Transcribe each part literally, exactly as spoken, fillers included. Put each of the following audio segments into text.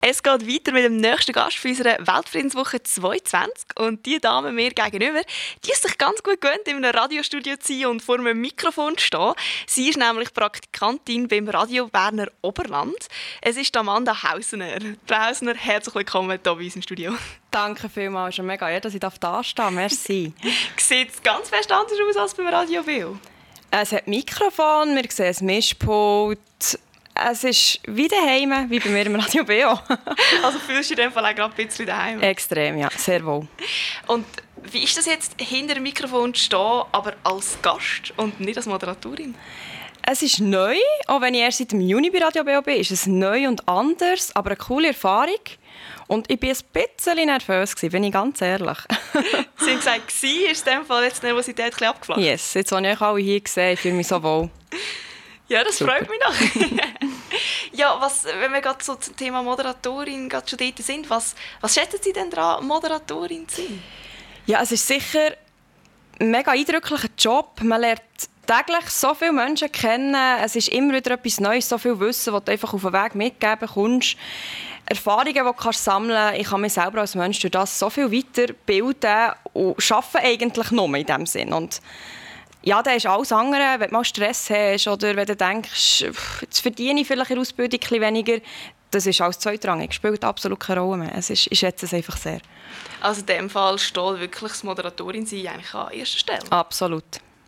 Es geht weiter mit dem nächsten Gast für unsere Weltfriedenswoche zweitausendzwanzig. Und die Dame mir gegenüber, die ist sich ganz gut gewöhnt, in einem Radiostudio zu sein und vor einem Mikrofon zu stehen. Sie ist nämlich Praktikantin beim Radio Berner Oberland. Es ist Amanda Hausener. Frau Hausener, herzlich willkommen hier bei uns im Studio. Danke vielmals, schon mega, dass ich da stehen. Merci. Sieht es ganz fest anders aus als beim Radio Biel? Es hat Mikrofon, wir sehen ein Mischpult. Es ist wie daheim, wie bei mir im Radio B O. Also fühlst du dich in dem Fall auch gerade ein bisschen daheim? Extrem, ja, sehr wohl. Und wie ist das jetzt, hinter dem Mikrofon zu stehen, aber als Gast und nicht als Moderatorin? Es ist neu, auch wenn ich erst seit dem Juni bei Radio B O bin, ist es neu und anders, aber eine coole Erfahrung. Und ich war ein bisschen nervös, bin ich ganz ehrlich. Sie haben gesagt, ist in dem Fall jetzt die Nervosität ein bisschen abgeflacht? Yes, jetzt habe ich euch alle hier gesehen, fühle mich so wohl. Ja, das Super. Freut mich noch. Ja, was, wenn wir gerade so zum Thema Moderatorin gerade schon dort sind, was, was schätzen Sie denn daran, Moderatorin zu sein? Ja, es ist sicher ein mega eindrücklicher Job. Man lernt täglich so viele Menschen kennen. Es ist immer wieder etwas Neues, so viel Wissen, das du einfach auf den Weg mitgeben kannst. Erfahrungen, die du kannst sammeln kannst. Ich kann mich selber als Mensch durch das so viel weiterbilden und arbeite eigentlich nur in diesem Sinn. Und ja, das ist alles andere, wenn du mal Stress hast oder wenn du denkst, jetzt verdiene ich vielleicht in der Ausbildung ein bisschen weniger, das ist alles zweitrangig, spielt absolut keine Rolle mehr. Es ist, ich schätze es einfach sehr. Also in diesem Fall steht wirklich das Moderatorin sein eigentlich an erster Stelle? Absolut.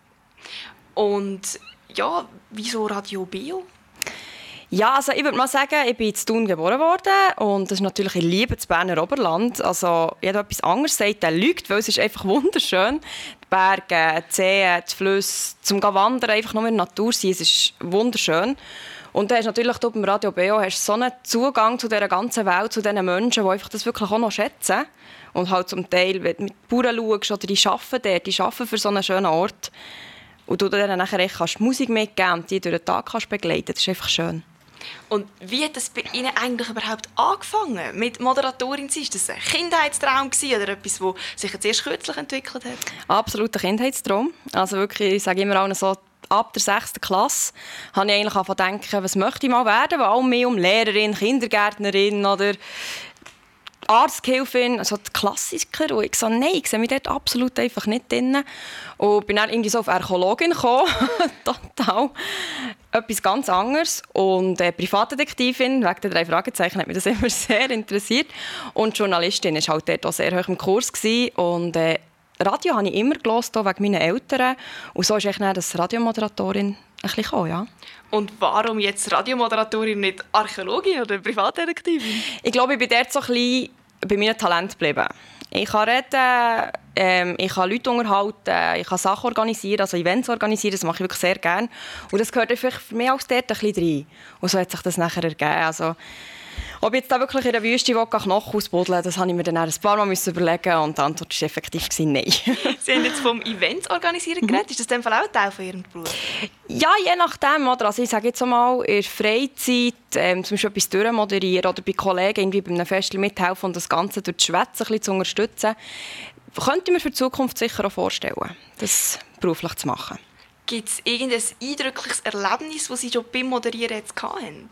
Und ja, wieso Radio Bio? Ja, also ich würde mal sagen, ich bin in Thun geboren worden und das ist natürlich, ich liebe das Berner Oberland. Also jeder etwas anderes sagt, der lügt, weil es ist einfach wunderschön. Die Berge, die Seen, die Flüsse, zum Wandern, einfach nur in der Natur sein, es ist wunderschön. Und dann hast du natürlich hier beim Radio B O hast so einen Zugang zu dieser ganzen Welt, zu diesen Menschen, die einfach das wirklich auch noch schätzen. Und halt zum Teil, wenn du mit den Bauern schaust, oder die arbeiten dort, die arbeiten für so einen schönen Ort. Und du dann nachher kannst Musik mitgeben und die durch den Tag kannst begleiten, das ist einfach schön. Und wie hat das bei Ihnen eigentlich überhaupt angefangen mit Moderatorin zu sein? Ist das ein Kindheitstraum oder etwas, das sich jetzt erst kürzlich entwickelt hat? Absoluter Kindheitstraum. Also wirklich, ich sage immer auch so, ab der sechsten Klasse habe ich eigentlich angefangen zu denken, was möchte ich mal werden, weil alle mehr um Lehrerin, Kindergärtnerin oder Arzthilfin, also die Klassiker. Und ich so, nein, ich sehe mich dort absolut einfach nicht drin. Und bin dann irgendwie so auf Archäologin gekommen. Total. Etwas ganz anderes. Und äh, Privatdetektivin, wegen der drei Fragezeichen, hat mich das immer sehr interessiert. Und Journalistin war halt dort auch sehr hoch im Kurs gewesen. Und äh, Radio habe ich immer gehört, wegen meinen Eltern. Und so ist ich dann als Radiomoderatorin ein bisschen gekommen, ja. Und warum jetzt Radiomoderatorin, nicht Archäologin oder Privatdetektivin? Ich glaube, ich bin dort so ein bisschen bei meinem Talent geblieben. Ich kann reden, ähm, ich kann Leute unterhalten, ich kann Sachen organisieren, also Events organisieren, das mache ich wirklich sehr gerne. Und das gehört einfach für mich auch dort ein bisschen rein. Und so hat sich das nachher ergeben. Also, ob ich jetzt da wirklich in der Wüste Knochen ausbuddeln, das habe ich mir dann ein paar Mal überlegen und die Antwort war effektiv nein. Sie haben jetzt vom Events organisieren geredet. Ist das in dem Fall auch ein Teil von Ihrem Beruf? Ja, je nachdem. Oder? Also ich sage jetzt mal, in der Freizeit ähm, zum Beispiel etwas durchmoderieren oder bei Kollegen irgendwie bei einem Festival mithelfen und das Ganze durch das Schwätzen ein bisschen zu unterstützen, könnte ich mir für die Zukunft sicher auch vorstellen, das beruflich zu machen. Gibt es irgendein eindrückliches Erlebnis, das Sie schon beim Moderieren jetzt hatten?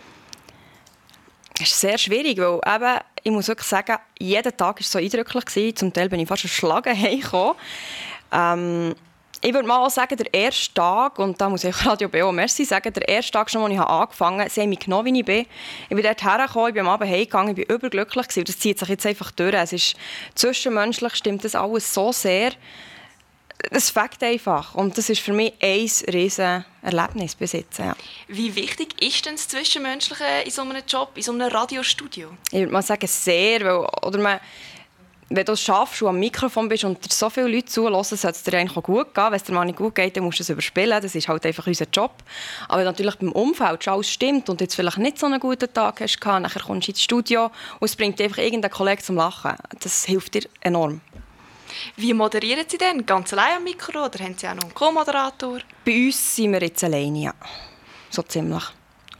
Es ist sehr schwierig, weil eben, ich muss wirklich sagen, jeder Tag war so eindrücklich gewesen. Zum Teil bin ich fast erschlagen heimgekommen. Ähm, ich würde mal sagen, der erste Tag, und da muss ich Radio B O merci sagen, der erste Tag schon, als ich angefangen habe, sie haben mich genommen, wie ich bin. Ich bin dort hergekommen, ich bin am Abend heimgegangen, ich bin überglücklich gewesen. Das zieht sich jetzt einfach durch. Es ist zwischenmenschlich, stimmt das alles so sehr. Das fängt einfach. Und das ist für mich ein riesen Erlebnis bis jetzt. Ja. Wie wichtig ist denn das Zwischenmenschliche in so einem Job, in so einem Radiostudio? Ich würde mal sagen, sehr. Weil, oder man, wenn du es schaffst und am Mikrofon bist und dir so viele Leute zuhören, sollte es dir eigentlich auch gut gehen. Wenn es dir mal nicht gut geht, dann musst du es überspielen. Das ist halt einfach unser Job. Aber wenn natürlich beim Umfeld schon alles stimmt und jetzt vielleicht nicht so einen guten Tag hast, dann kommst du ins Studio und es bringt einfach irgendeinen Kollegen zum Lachen. Das hilft dir enorm. Wie moderieren Sie denn? Ganz allein am Mikro oder haben Sie auch noch einen Co-Moderator? Bei uns sind wir jetzt alleine, ja. So ziemlich.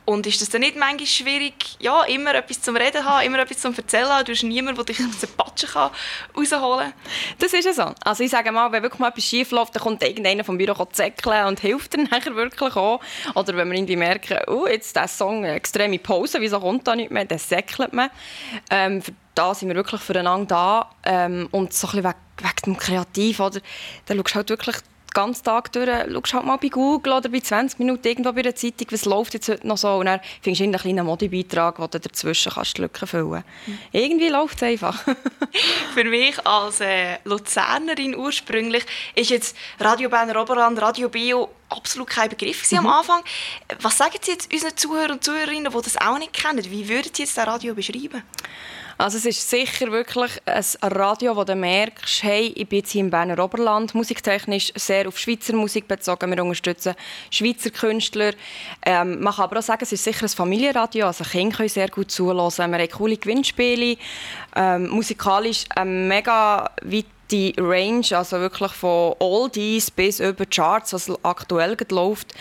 Und ist das dann nicht manchmal schwierig, ja, immer etwas zum Reden haben, immer etwas zum Erzählen haben? Du hast niemanden, der dich aus der Patsche kann rausholen kann? Das ist ja so. Also ich sage mal, wenn wirklich mal etwas schief läuft, dann kommt irgendeiner vom Büro zäckeln und hilft dann nachher wirklich auch. Oder wenn wir irgendwie merken, oh, jetzt dieser Song, eine extreme Pause, wieso kommt da nicht mehr, dann säckelt man. Ähm, für da sind wir wirklich füreinander da. Ähm, und so ein bisschen wegen, wegen dem Kreativ, oder? Dann schaust du halt wirklich den ganzen Tag durch, schaust halt mal bei Google oder bei zwanzig Minuten irgendwo bei der Zeitung, was läuft jetzt heute noch so. Und dann findest du einen kleinen Modebeitrag, wo du dazwischen kannst die Lücken füllen kannst. Mhm. Irgendwie läuft es einfach. Für mich als äh, Luzernerin ursprünglich ist jetzt Radio Berner Oberland, Radio Bio absolut kein Begriff mhm. am Anfang. Was sagen Sie jetzt unseren Zuhörern und Zuhörerinnen, die das auch nicht kennen? Wie würden Sie jetzt das Radio beschreiben? Also es ist sicher wirklich ein Radio, wo du merkst, hey, ich bin jetzt hier im Berner Oberland, musiktechnisch sehr auf Schweizer Musik bezogen. Wir unterstützen Schweizer Künstler. Ähm, man kann aber auch sagen, es ist sicher ein Familienradio. Also Kinder können sehr gut zuhören. Wir haben coole Gewinnspiele. Ähm, musikalisch eine mega weite Range, also wirklich von Oldies bis über Charts, was aktuell läuft.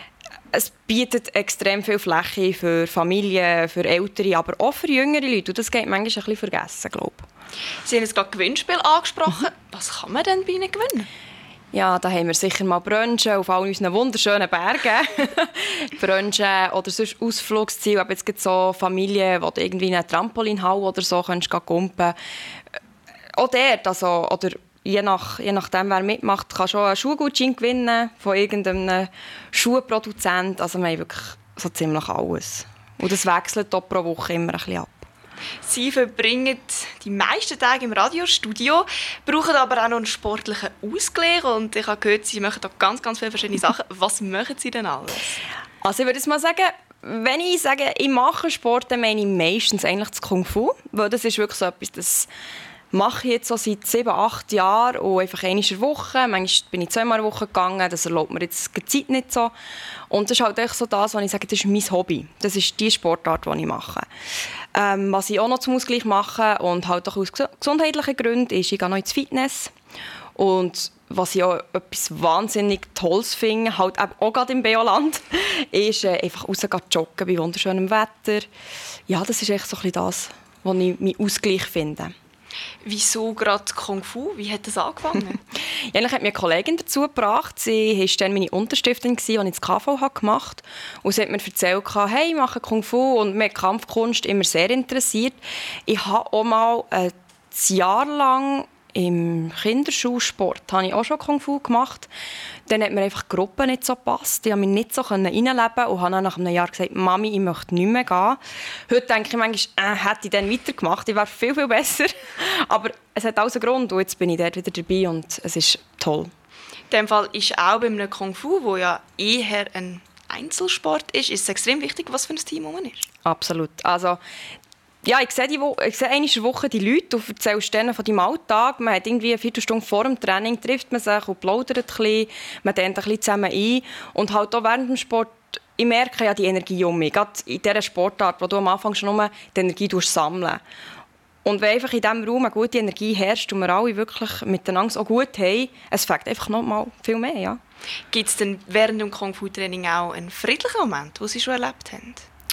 Es bietet extrem viel Fläche für Familien, für Ältere, aber auch für jüngere Leute. Und das geht manchmal ein bisschen vergessen, glaube ich. Sie haben jetzt gerade Gewinnspiel angesprochen. Mhm. Was kann man denn bei Ihnen gewinnen? Ja, da haben wir sicher mal Brunchen auf all unseren wunderschönen Bergen. Brunchen oder sonst Ausflugsziele. Aber jetzt gibt es so Familien, wo du irgendwie in eine Trampolinhalle oder so kannst gumpen. Auch dort, also, oder Je, nach, je nachdem, wer mitmacht, kann schon einen Schuhgutschein gewinnen von irgendeinem Schuhproduzent. Also wir haben wirklich so ziemlich alles. Und das wechselt auch pro Woche immer ein bisschen ab. Sie verbringen die meisten Tage im Radiostudio, brauchen aber auch noch einen sportlichen Ausgleich. Und ich habe gehört, Sie machen da ganz, ganz viele verschiedene Sachen. Was machen Sie denn alles? Also ich würde mal sagen, wenn ich sage, ich mache Sport, dann meine ich meistens eigentlich das Kung Fu. Weil das ist wirklich so etwas, das mache ich jetzt so seit sieben, acht Jahren und einfach einmal in der Woche. Manchmal bin ich zweimal in der Woche gegangen, das erlaubt mir jetzt die Zeit nicht so. Und das ist halt echt so das, was ich sage, das ist mein Hobby. Das ist die Sportart, die ich mache. Ähm, was ich auch noch zum Ausgleich mache und halt auch aus gesundheitlichen Gründen, ist, ich gehe noch ins Fitness. Und was ich auch etwas wahnsinnig Tolles finde, halt auch gerade im Bioland, ist äh, einfach raus joggen bei wunderschönem Wetter. Ja, das ist echt so ein bisschen das, was ich meinen Ausgleich finde. Wieso gerade Kung Fu? Wie hat das angefangen? ja, ich hat mir eine Kollegin dazu gebracht. Sie war dann meine Unterstifterin, die ich das K V gemacht habe. Und sie hat mir erzählt, hey, ich mache Kung Fu und mir Kampfkunst immer sehr interessiert. Ich habe auch mal ein Jahr lang im Kinderschulsport habe ich auch schon Kung Fu gemacht. Dann hat mir einfach die Gruppe nicht so gepasst. Ich konnte mich nicht so reinleben und habe dann nach einem Jahr gesagt, Mami, ich möchte nicht mehr gehen. Heute denke ich manchmal, äh, hätte ich dann weitergemacht, ich wäre viel, viel besser. Aber es hat alles einen Grund und jetzt bin ich dort wieder dabei und es ist toll. In diesem Fall ist auch bei einem Kung Fu, wo ja eher ein Einzelsport ist, ist es extrem wichtig, was für ein Team man ist. Absolut. Also, ja, ich sehe, die Wo- ich sehe einmal in der Woche die Leute, du erzählst denen von deinem Alltag. Man hat irgendwie eine Viertelstunde vor dem Training, trifft man sich und plaudert ein bisschen, man denkt ein bisschen zusammen ein. Und halt auch während dem Sport, ich merke ja die Energie um mich. Gerade in dieser Sportart, wo du am Anfang schon nur die Energie sammeln. Und wenn einfach in diesem Raum eine gute Energie herrscht und wir alle wirklich miteinander auch gut haben, es fängt einfach noch mal viel mehr. Ja. Gibt es denn während dem Kung-Fu-Training auch einen friedlichen Moment, den Sie schon erlebt haben?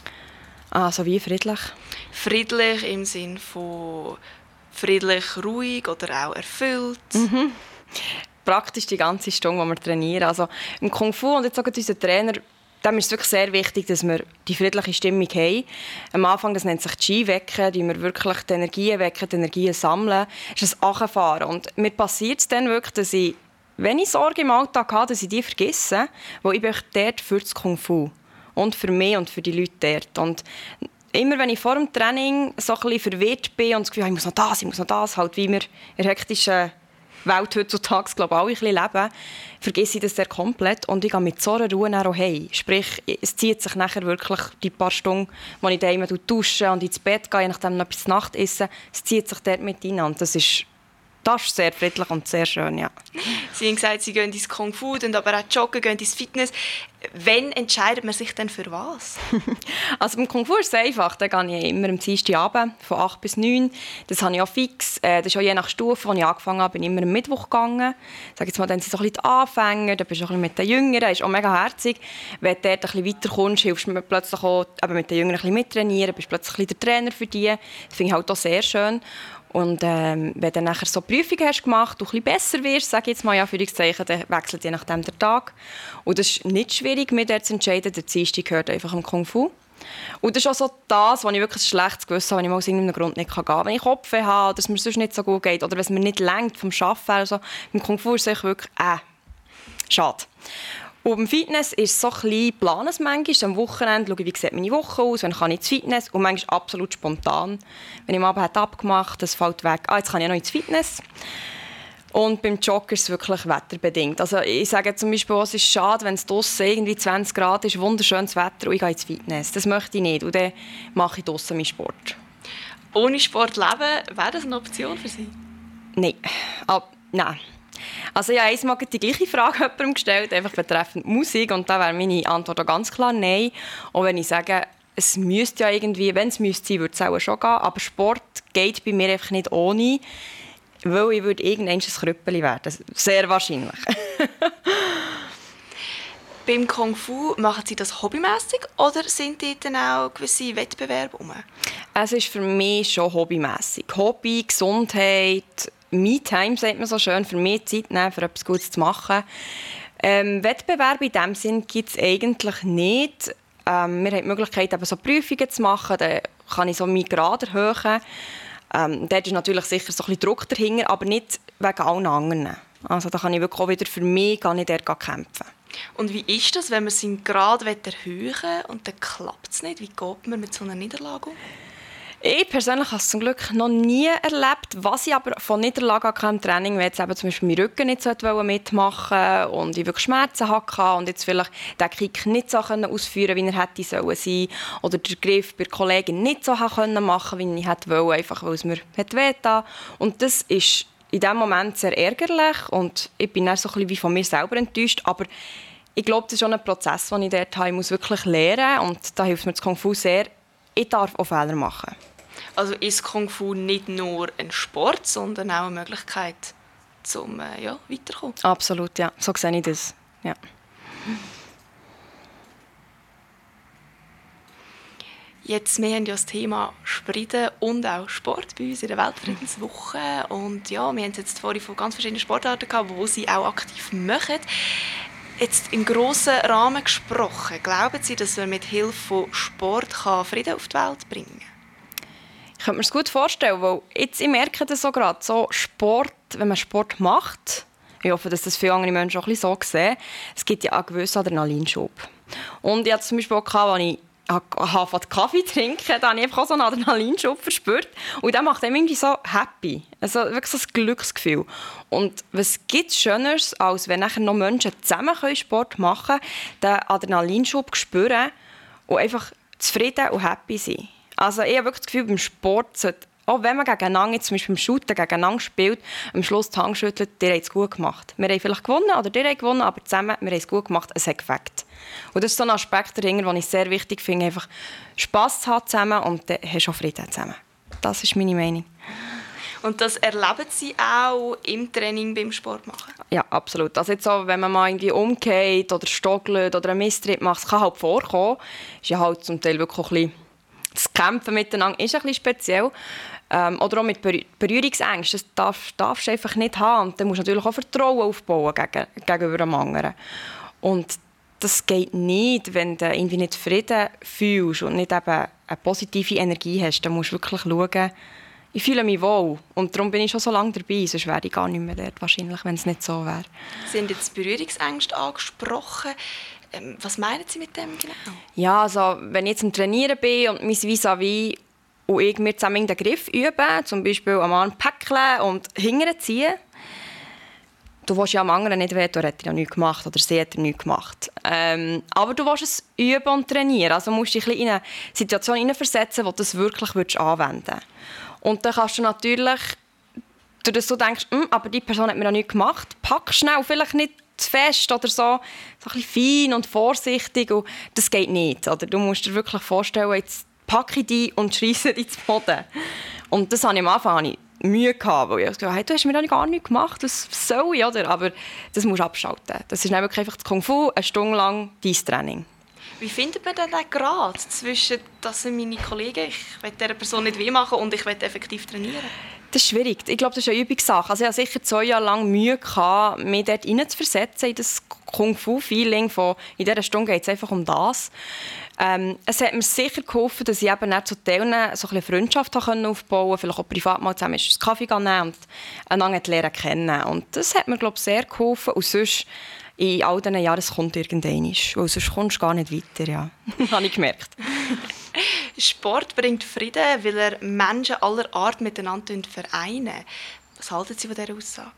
Ah, so wie friedlich? Friedlich im Sinne von friedlich, ruhig oder auch erfüllt? Mhm. Praktisch die ganze Stunde, die wir trainieren. Also im Kung Fu und jetzt auch unser Trainer, dem ist es wirklich sehr wichtig, dass wir die friedliche Stimmung haben. Am Anfang, das nennt sich Qi wecken, die wir wirklich die Energien wecken, die Energien sammeln. Das ist ein Achenfahren. Und mir passiert es dann wirklich, dass ich, wenn ich Sorge im Alltag habe, dass ich die vergesse, weil ich bin dort für das Kung Fu. Und für mich und für die Leute dort. Und immer wenn ich vor dem Training so ein bisschen verwirrt bin und das Gefühl habe, ich muss noch das, ich muss noch das, halt wie wir in der hektischen Welt heutzutage, glaube ich, alle ein bisschen leben, vergesse ich das sehr komplett und ich gehe mit so einer Ruhe nach Hause. Sprich, es zieht sich nachher wirklich die paar Stunden, wo ich daheim dusche und ins Bett gehe, je nachdem noch etwas zu Nacht esse, es zieht sich dort mit rein und das ist das ist sehr friedlich und sehr schön, ja. Sie haben gesagt, Sie gehen ins Kung Fu, aber auch joggen, gehen ins Fitness. Wann entscheidet man sich denn für was? Also beim Kung Fu ist es einfach. Da gehe ich immer am Dienstagabend von acht bis neun. Das habe ich auch fix. Das ist auch je nach Stufe, als ich angefangen habe, bin ich immer am Mittwoch gegangen. Sag jetzt mal, dann sind so ein bisschen die Anfänger, dann bist du auch ein bisschen mit den Jüngeren. Das ist auch mega herzig. Wenn du dort ein bisschen weiterkommst, hilfst du mir plötzlich auch eben mit den Jüngeren ein bisschen mittrainieren, bist plötzlich ein bisschen der Trainer für die. Das finde ich halt auch sehr schön. Und ähm, wenn du nachher so Prüfungen hast gemacht und ein bisschen besser wirst, sage ich jetzt mal, ja, Anführungszeichen, dann wechselt je nachdem der Tag. Und das ist nicht schwierig, mir dort zu entscheiden. Der Dienstag gehört einfach am Kung Fu. Und das ist auch so das, was ich wirklich ein schlechtes Gewissen habe, wenn ich mal aus irgendeinem Grund nicht gehen kann. Wenn ich Kopfweh habe, oder es mir sonst nicht so gut geht, oder wenn es mir nicht reicht vom Arbeiten oder so. Beim Kung Fu ist es wirklich äh, schade. Und beim Fitness ist es so ein bisschen planen manchmal. Am Wochenende schaue ich, wie sieht meine Woche aus, wenn kann ich ins Fitness. Und manchmal absolut spontan. Wenn ich am Abend abgemacht habe, das fällt weg. Ah, jetzt kann ich noch ins Fitness. Und beim Joggen ist es wirklich wetterbedingt. Also ich sage zum Beispiel, es ist schade, wenn es draussen irgendwie zwanzig Grad ist, wunderschönes Wetter und ich gehe ins Fitness. Das möchte ich nicht. Und dann mache ich draussen meinen Sport. Ohne Sport leben, wäre das eine Option für Sie? Nein. Ah, nein. Also ich habe einmal die gleiche Frage jemandem gestellt, einfach betreffend Musik, und da wäre meine Antwort auch ganz klar nein. Und wenn ich sage, es müsste ja irgendwie, wenn es müsste sein, würde es auch schon gehen, aber Sport geht bei mir einfach nicht ohne, weil ich würde irgendwann ein Krüppeli werden. Sehr wahrscheinlich. Beim Kung Fu machen Sie das hobbymässig oder sind dort dann auch gewisse Wettbewerbe rum? Es ist für mich schon hobbymässig. Hobby, Gesundheit, Me-Time, sagt man so schön, für mich Zeit nehmen, für etwas Gutes zu machen. Ähm, Wettbewerbe in diesem Sinn gibt es eigentlich nicht. Ähm, wir haben die Möglichkeit, eben so Prüfungen zu machen, dann kann ich so meinen Grad erhöhen. Ähm, dort ist natürlich sicher so ein bisschen Druck dahinter, aber nicht wegen allen anderen. Also da kann ich wirklich auch wieder für mich gar nicht dort kämpfen. Und wie ist das, wenn man seinen Grad erhöhen will und dann klappt es nicht? Wie geht man mit so einer Niederlage um? Ich persönlich habe es zum Glück noch nie erlebt. Was ich aber von Niederlagen im Training, wenn jetzt eben zum Beispiel meinen Rücken nicht so mitmachen und ich wirklich Schmerzen hatte und jetzt vielleicht den Kick nicht so ausführen wie er hätte sein sollen, oder den Griff bei der Kollegin nicht so machen konnte, wie ich hätte wollen, einfach weil es mir wehgetan hat. Und das ist in diesem Moment sehr ärgerlich und ich bin dann so ein bisschen wie von mir selber enttäuscht. Aber ich glaube, das ist schon ein Prozess, den ich dort habe. Ich muss wirklich lernen und da hilft mir das Kung Fu sehr. Ich darf auch Fehler machen. Also ist Kung Fu nicht nur ein Sport, sondern auch eine Möglichkeit, zum äh, ja, weiterzukommen? Absolut, ja. So sehe ich das. Ja. Jetzt, wir haben ja das Thema Frieden und auch Sport bei uns in der Weltfriedenswoche. Und ja, wir haben jetzt vorhin von ganz verschiedenen Sportarten gehabt, wo Sie auch aktiv machen. Jetzt im grossen Rahmen gesprochen, glauben Sie, dass man mit Hilfe von Sport Frieden auf die Welt bringen kann? Ich könnte mir das gut vorstellen, weil jetzt, ich merke das so gerade, so Sport, wenn man Sport macht, ich hoffe, dass das viele andere Menschen auch ein bisschen so sehen, es gibt ja einen gewissen Adrenalinschub. Und ich hatte zum Beispiel auch, als ich angefangen Kaffee trinken, da habe ich einfach auch so einen Adrenalinschub verspürt. Und das macht einem irgendwie so happy. Also wirklich so ein Glücksgefühl. Und was gibt es Schöneres, als wenn nachher noch Menschen zusammen Sport machen können, den Adrenalinschub spüren und einfach zufrieden und happy sein. Also ich habe wirklich das Gefühl, beim Sport sollte, auch wenn man gegeneinander, zum Beispiel beim Shooten gegeneinander spielt, am Schluss die Hand schüttelt, der hat es gut gemacht. Wir haben vielleicht gewonnen oder der hat gewonnen, aber zusammen, wir haben es gut gemacht, es hat gefällt. Und das ist so ein Aspekt dahinter, den ich sehr wichtig finde, einfach Spass zu haben zusammen und dann hast du auch Frieden zusammen. Das ist meine Meinung. Und das erleben Sie auch im Training beim Sport machen? Ja, absolut. Also jetzt auch, wenn man mal irgendwie umgeht oder stockelt oder einen Misstritt macht, das kann halt vorkommen. Ist ja halt zum Teil wirklich ein bisschen, das Kämpfen miteinander ist ein bisschen speziell. Ähm, oder auch mit Berührungsängsten. Das darf, darfst du einfach nicht haben. Und dann musst du natürlich auch Vertrauen aufbauen gegen, gegenüber dem anderen. Und das geht nicht, wenn du irgendwie nicht Frieden fühlst und nicht eben eine positive Energie hast. Dann musst du wirklich schauen, ich fühle mich wohl. Und darum bin ich schon so lange dabei, sonst wäre ich gar nicht mehr dort, wahrscheinlich, wenn es nicht so wäre. Sie haben jetzt Berührungsängste angesprochen. Ähm, was meinen Sie mit dem genau? Ja, also wenn ich jetzt am Trainieren bin und mein Vis-à-vis und ich mir zusammen den Griff üben, zum Beispiel am Arm päckeln und hinterher ziehen, du willst ja am anderen nicht wehtun, er hat ja nichts gemacht oder sie hat ja nichts gemacht. Ähm, aber du willst es üben und trainieren. Also musst du dich in eine Situation hineinversetzen, wo du das wirklich anwenden willst. Und dann kannst du natürlich dass du denkst, hm, aber die Person hat mir noch nichts gemacht, pack schnell, vielleicht nicht zu fest oder so, so ein bisschen fein und vorsichtig. Und das geht nicht. Oder? Du musst dir wirklich vorstellen, jetzt packe ich dich und schreisse dich zu Boden. Und das hatte ich am Anfang Mühe gehabt, weil ich gesagt habe, hey, du hast mir noch gar nichts gemacht, was soll ich, oder? Aber das musst du abschalten. Das ist wirklich einfach das Kung Fu, eine Stunde lang dein Training. Wie findet man denn den Grad zwischen, das sind meine Kollegen, ich will dieser Person nicht weh machen und ich will effektiv trainieren? Das ist schwierig. Ich glaube, das ist eine Übungssache. Also ich hatte sicher zwei Jahre lang Mühe gehabt, mich dort hineinzuversetzen in das Kung-Fu-Feeling von, in dieser Stunde geht es einfach um das. Ähm, es hat mir sicher geholfen, dass ich eben zu Teilen so ein bisschen Freundschaft aufbauen konnte, vielleicht auch privat mal zusammen einen Kaffee nehmen und einander lernen kennen. Und das hat mir, glaube ich, sehr geholfen. Und sonst, in all diesen Jahren, es kommt irgendwann. Weil sonst kommst du gar nicht weiter, ja. Habe ich gemerkt. Sport bringt Frieden, weil er Menschen aller Art miteinander vereinen. Was halten Sie von dieser Aussage?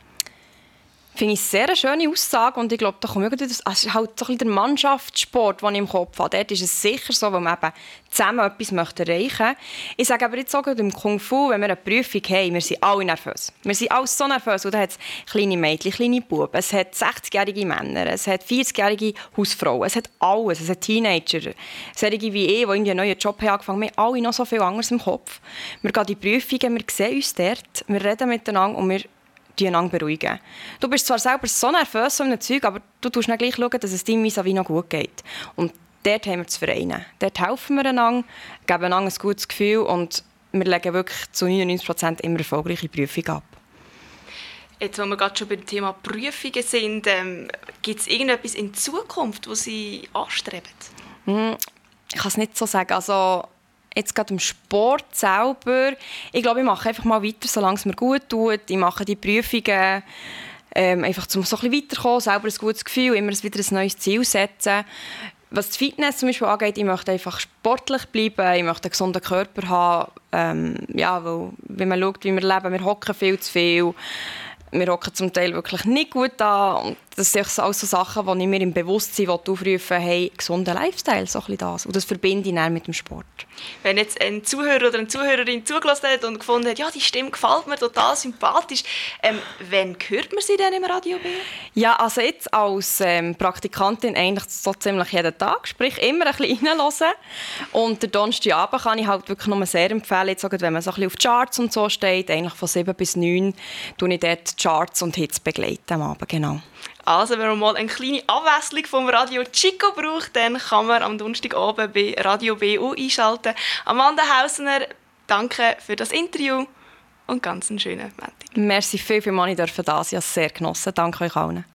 Finde ich sehr eine schöne Aussage und ich glaube, da kommt das, also es ist halt so ein bisschen der Mannschaftssport, den ich im Kopf habe. Dort ist es sicher so, weil man eben zusammen etwas möchte erreichen möchte. Ich sage aber jetzt auch im Kung Fu, wenn wir eine Prüfung haben, wir sind alle nervös. Wir sind alle so nervös. Und da hat es kleine Mädchen, kleine Buben, es hat sechzigjährige Männer, es hat vierzigjährige Hausfrauen, es hat alles, es hat Teenager, solche wie ich, die irgendwie einen neuen Job haben angefangen haben. Wir haben alle noch so viel anderes im Kopf. Wir gehen in die Prüfungen, wir sehen uns dort, wir reden miteinander und wir einander beruhigen. Du bist zwar selber so nervös um ein Zeug, aber du schaust dann gleich schauen, dass es deinem vis-à-vis noch gut geht. Und dort haben wir zu vereinen. Dort helfen wir einander, geben einander ein gutes Gefühl und wir legen wirklich zu neunundneunzig Prozent immer erfolgreiche Prüfungen ab. Jetzt, wo wir gerade schon beim Thema Prüfungen sind, ähm, gibt es irgendetwas in Zukunft, das Sie anstreben? Hm, ich kann es nicht so sagen. Also, jetzt gerade im Sport selber, ich glaube, ich mache einfach mal weiter, solange es mir gut tut. Ich mache die Prüfungen ähm, einfach, um so ein bisschen weiterzukommen, selber ein gutes Gefühl, immer wieder ein neues Ziel setzen. Was die Fitness zum Beispiel angeht, ich möchte einfach sportlich bleiben, ich möchte einen gesunden Körper haben. Ähm, ja, weil, wenn man schaut, wie wir leben, wir hocken viel zu viel. Wir hocken zum Teil wirklich nicht gut an. Und das sind alles so Sachen, die ich mir im Bewusstsein aufrufen will, hey, gesunder Lifestyle, so ein bisschen das. Und das verbinde ich dann mit dem Sport. Wenn jetzt ein Zuhörer oder eine Zuhörerin zugelassen hat und gefunden hat, ja, die Stimme gefällt mir total sympathisch, ähm, wann hört man sie denn im Radio B? Ja, also jetzt als ähm, Praktikantin eigentlich so ziemlich jeden Tag, sprich immer ein bisschen reinhören. Und den Donnerstagabend kann ich halt wirklich nur sehr empfehlen, jetzt auch, wenn man so ein bisschen auf Charts und so steht, eigentlich von sieben bis neun, tue ich dort Charts und Hits begleiten am Abend, genau. Also, wenn man mal eine kleine Abwechslung vom Radio Chico braucht, dann kann man am Donnerstagabend bei Radio B U einschalten. Amanda Hausner, danke für das Interview und ganz einen schönen Montag. Merci viel, viel, ich durfte das. Ich habe es sehr genossen. Danke euch allen.